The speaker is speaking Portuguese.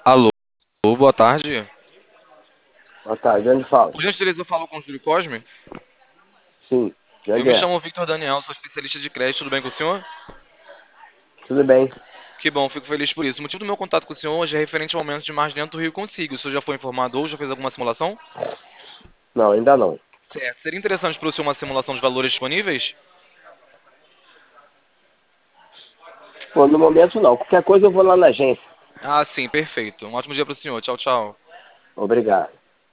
Alô, boa tarde. Boa tarde, onde fala? Por gentileza, eu falo com o Júlio Cosme. Sim, de Eu onde me é? chamo Victor Daniel, sou especialista de crédito, tudo bem com o senhor? Tudo bem? Que bom, fico feliz por isso. O motivo do meu contato com o senhor hoje é referente ao aumento de margem dentro do Rio Consigo. O senhor já foi informado ou já fez alguma simulação? Não, ainda não. Certo. Seria interessante para o senhor uma simulação de valores disponíveis? Pô, no momento não. Qualquer coisa eu vou lá na agência. Ah, sim, perfeito. Um ótimo dia para o senhor. Tchau, tchau. Obrigado.